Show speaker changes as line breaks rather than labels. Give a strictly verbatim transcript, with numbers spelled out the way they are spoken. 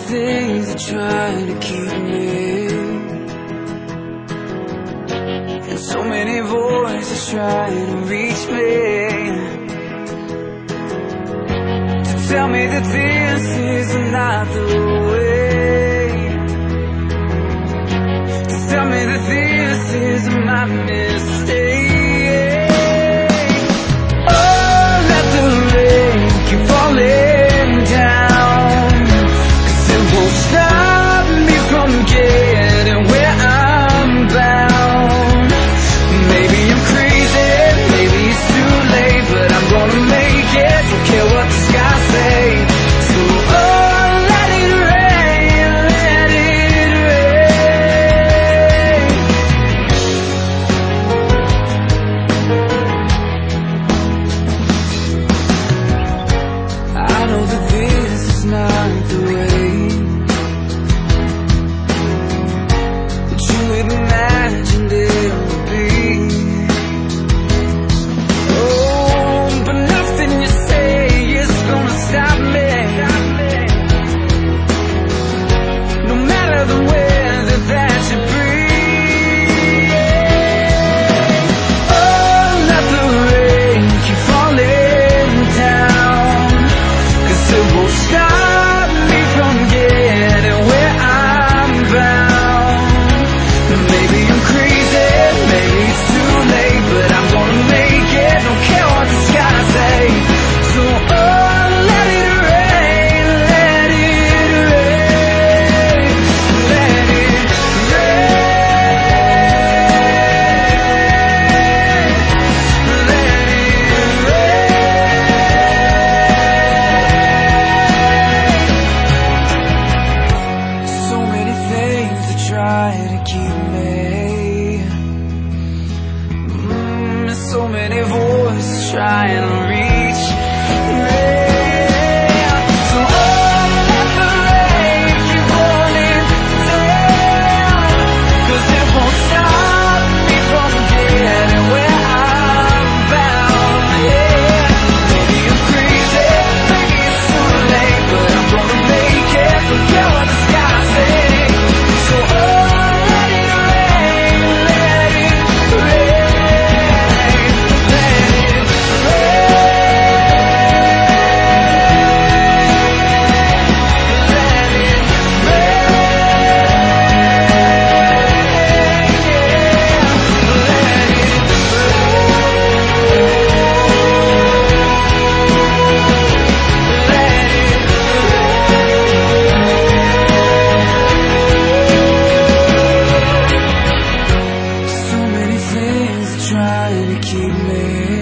things that try to keep me, and so many voices trying to reach me to tell me that this is not the way, to tell me that this is my mistake. Oh, let the rain keep falling down, 'cause it won't stop me from getting where I'm bound. Maybe I'm crazy, maybe it's too late, but I'm gonna make it, don't care what the skies say. So oh, let it rain, let it rain. I know that this is not the way that you imagined it would be. Oh, but nothing you say is gonna stop me, no matter the weather that you bring. Oh, let the rain keep falling down, 'cause it won't stop me from getting where I'm bound. Maybe I'm crazy, maybe it's too late, but I'm gonna make it, don't care what the skies say. So oh, let it rain, let it rain, let it rain, let it rain. So many things that try to keep me, mm, so many voices trying to reach me. So oh, let the rain keep falling down, 'cause it won't stop me from getting where I'm bound. Yeah. Maybe I'm crazy, maybe it's too late, but I'm gonna make it, don't care what the skies say. So oh, let it rain, let it rain, let it so many things trying to keep me,